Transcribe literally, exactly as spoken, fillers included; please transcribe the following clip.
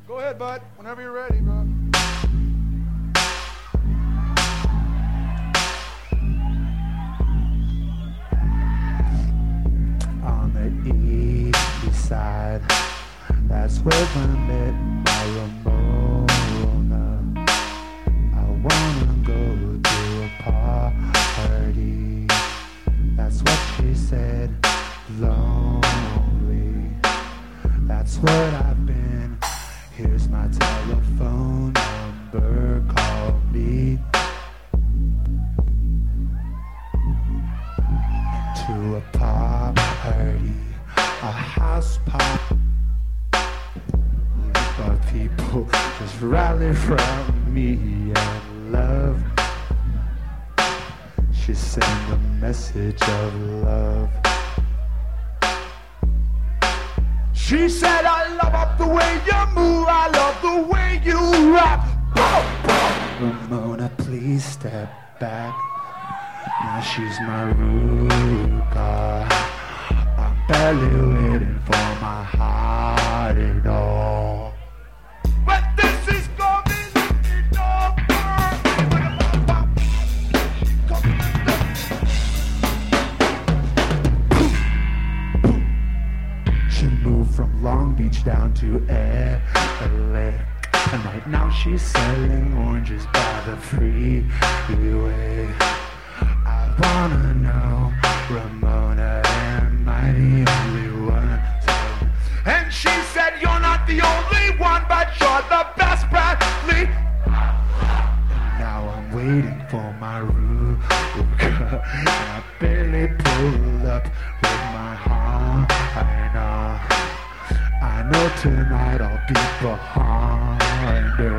Go ahead, bud. Whenever you're ready, bro. On the east side, that's where I met my Ramona. I wanna go to a party. That's what she said. Lonely. That's what I've been. Here's my telephone number. Call me. To a party, a house party. But people just rally around me and love. She sent a message of love. She said, I love up the way you move, I love the way you rock. Ramona, please step back. Now she's my Ruka. I'm barely waiting for my heart and all. But this is coming over. She moved from Long Beach down to L A. And right now she's selling oranges by the freeway. I wanna know, Ramona, am I the only one? And she said, you're not the only one, but you're the best, Bradley. And now I'm waiting for my Ruka. And I barely pulled up with my heart. I know, I know tonight I'll be behind her.